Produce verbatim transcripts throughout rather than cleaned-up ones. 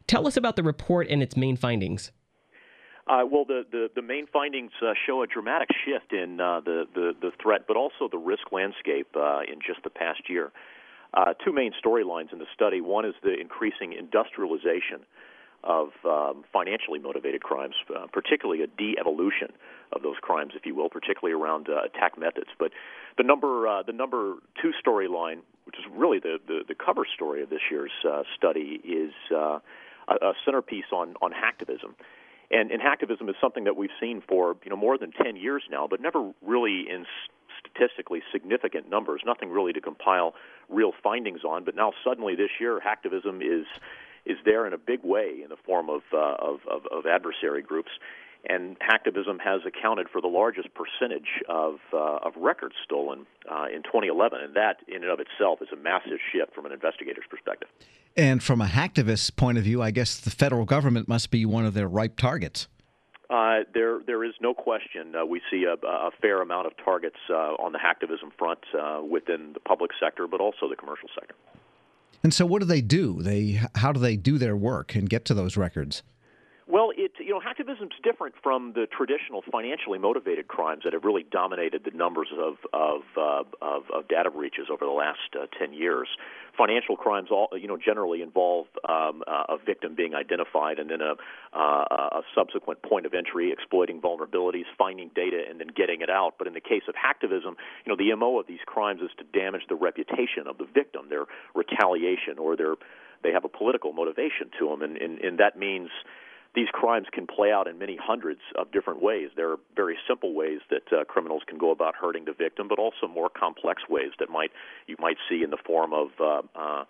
Tell us about the report and its main findings. Uh, well, the, the, the main findings uh, show a dramatic shift in uh, the, the, the threat, but also the risk landscape uh, in just the past year. Uh, two main storylines in the study. One is the increasing industrialization of um, financially motivated crimes, uh, particularly a de-evolution of those crimes, if you will, particularly around uh, attack methods. But the number uh, the number two storyline, which is really the, the, the cover story of this year's uh, study, is uh, a, a centerpiece on, on hacktivism. And, and hacktivism is something that we've seen for you know more than ten years now, but never really in statistically significant numbers, nothing really to compile real findings on. But now suddenly this year, hacktivism is is there in a big way in the form of, uh, of, of, of adversary groups. And hacktivism has accounted for the largest percentage of, uh, of records stolen uh, in twenty eleven, and that in and of itself is a massive shift from an investigator's perspective. And from a hacktivist's point of view, I guess the federal government must be one of their ripe targets. Uh, there, there is no question. Uh, we see a, a fair amount of targets uh, on the hacktivism front uh, within the public sector, but also the commercial sector. And so, what do they do? They, how do they do their work and get to those records? Well, it you know, hacktivism's different from the traditional financially motivated crimes that have really dominated the numbers of of uh, of, of data breaches over the last uh, ten years. Financial crimes, all you know, generally involve um, uh, a victim being identified and then a, uh, a subsequent point of entry, exploiting vulnerabilities, finding data, and then getting it out. But in the case of hacktivism, you know, the M O of these crimes is to damage the reputation of the victim, their retaliation, or their they have a political motivation to them, and, and, and that means these crimes can play out in many hundreds of different ways. There are very simple ways that uh, criminals can go about hurting the victim, but also more complex ways that might you might see in the form of uh, uh,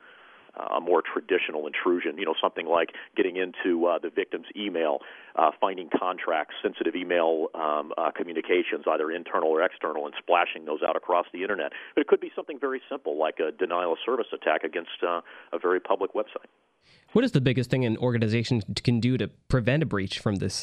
a more traditional intrusion. You know, something like getting into uh, the victim's email, uh, finding contracts, sensitive email um, uh, communications, either internal or external, and splashing those out across the internet. But it could be something very simple, like a denial of service attack against uh, a very public website. What is the biggest thing an organization can do to prevent a breach from this?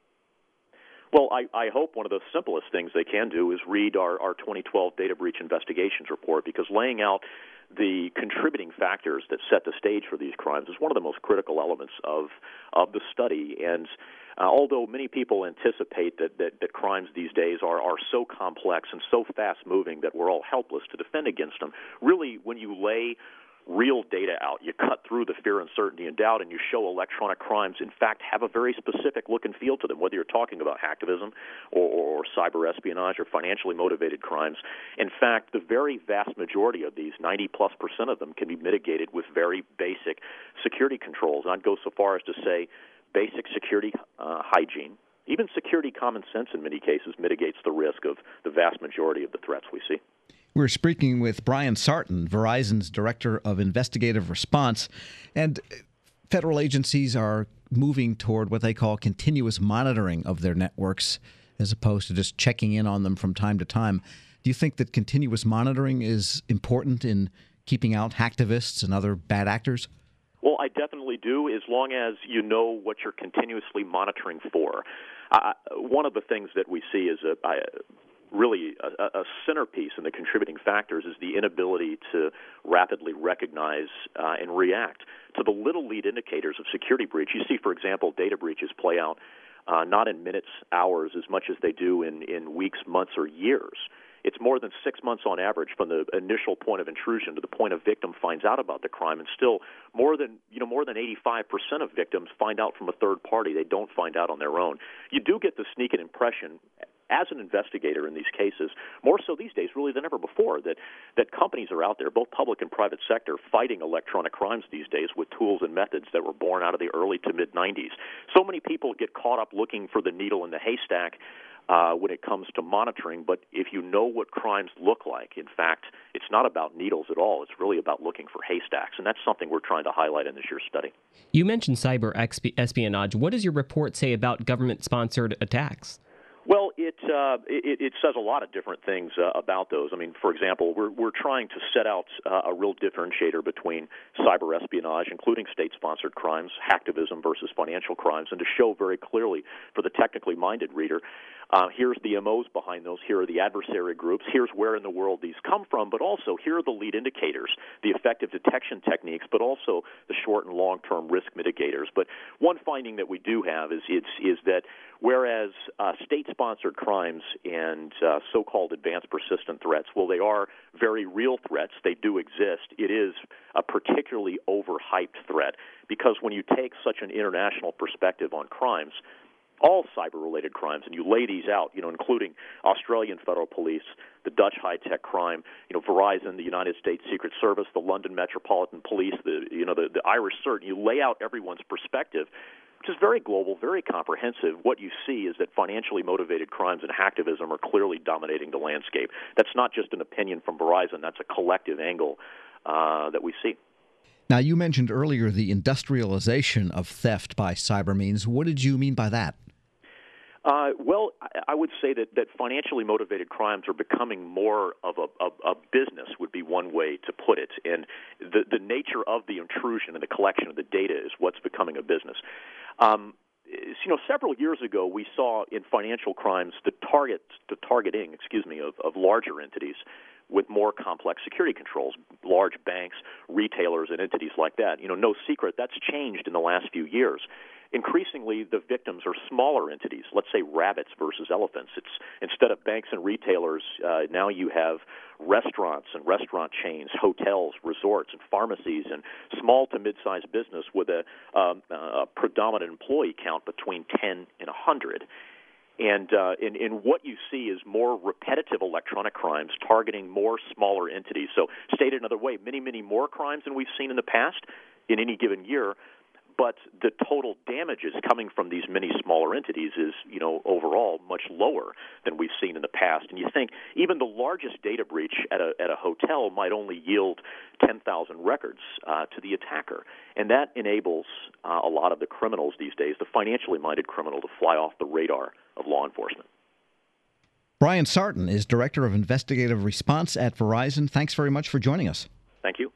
Well, I, I hope one of the simplest things they can do is read our, our twenty twelve Data Breach Investigations Report, because laying out the contributing factors that set the stage for these crimes is one of the most critical elements of of the study. And uh, although many people anticipate that, that, that crimes these days are, are so complex and so fast-moving that we're all helpless to defend against them, really, when you lay real data out, you cut through the fear, uncertainty, and doubt, and you show electronic crimes, in fact, have a very specific look and feel to them, whether you're talking about hacktivism or, or cyber espionage or financially motivated crimes. In fact, the very vast majority of these, ninety plus percent of them, can be mitigated with very basic security controls. And I'd go so far as to say basic security uh, hygiene. Even security common sense in many cases mitigates the risk of the vast majority of the threats we see. We're speaking with Brian Sartin, Verizon's Director of Investigative Response, and federal agencies are moving toward what they call continuous monitoring of their networks as opposed to just checking in on them from time to time. Do you think that continuous monitoring is important in keeping out hacktivists and other bad actors? Well, I definitely do, as long as you know what you're continuously monitoring for. Uh, one of the things that we see is a I, really a, a centerpiece in the contributing factors is the inability to rapidly recognize uh, and react to the little lead indicators of security breach. You see, for example, data breaches play out uh, not in minutes, hours, as much as they do in, in weeks, months, or years. It's more than six months on average from the initial point of intrusion to the point a victim finds out about the crime, and still more than you know more than eighty-five percent of victims find out from a third party. They don't find out on their own. You do get the sneaking impression as an investigator in these cases, more so these days really than ever before, that, that companies are out there, both public and private sector, fighting electronic crimes these days with tools and methods that were born out of the early to mid-nineties. So many people get caught up looking for the needle in the haystack uh, when it comes to monitoring, but if you know what crimes look like, in fact, it's not about needles at all. It's really about looking for haystacks, and that's something we're trying to highlight in this year's study. You mentioned cyber espionage. What does your report say about government-sponsored attacks? Well, it uh, it, it says a lot of different things uh, about those. I mean, for example, we're we're trying to set out uh, a real differentiator between cyber espionage, including state-sponsored crimes, hacktivism versus financial crimes, and to show very clearly for the technically minded reader, uh, here's the M Os behind those, here are the adversary groups, here's where in the world these come from, but also here are the lead indicators, the effective detection techniques, but also the short and long-term risk mitigators. But one finding that we do have is it's, is that whereas uh, state-sponsored crimes and uh, so-called advanced persistent threats, well, they are very real threats. They do exist. It is a particularly overhyped threat because when you take such an international perspective on crimes, all cyber-related crimes, and you lay these out, you know, including Australian Federal Police, the Dutch high-tech crime, you know, Verizon, the United States Secret Service, the London Metropolitan Police, the you know, the, the Irish CERT. You lay out everyone's perspective, which is very global, very comprehensive. What you see is that financially motivated crimes and hacktivism are clearly dominating the landscape. That's not just an opinion from Verizon. That's a collective angle uh, that we see. Now, you mentioned earlier the industrialization of theft by cyber means. What did you mean by that? Uh, well, I would say that, that financially motivated crimes are becoming more of a, a, a business would be one way to put it. And the, the nature of the intrusion and the collection of the data is what's becoming a business. Um, you know, several years ago, we saw in financial crimes the target, the targeting, excuse me, of, of larger entities with more complex security controls, large banks, retailers, and entities like that. You know, no secret, that's changed in the last few years. Increasingly, the victims are smaller entities, let's say rabbits versus elephants. It's instead of banks and retailers, uh, now you have restaurants and restaurant chains, hotels, resorts, and pharmacies, and small to mid-sized business with a, um, a predominant employee count between ten and one hundred. And uh, in, in what you see is more repetitive electronic crimes targeting more smaller entities. So stated another way, many, many more crimes than we've seen in the past in any given year, but the total damages coming from these many smaller entities is, you know, overall much lower than we've seen in the past. And you think even the largest data breach at a at a hotel might only yield ten thousand records uh, to the attacker. And that enables uh, a lot of the criminals these days, the financially minded criminal, to fly off the radar of law enforcement. Brian Sartin is Director of Investigative Response at Verizon. Thanks very much for joining us. Thank you.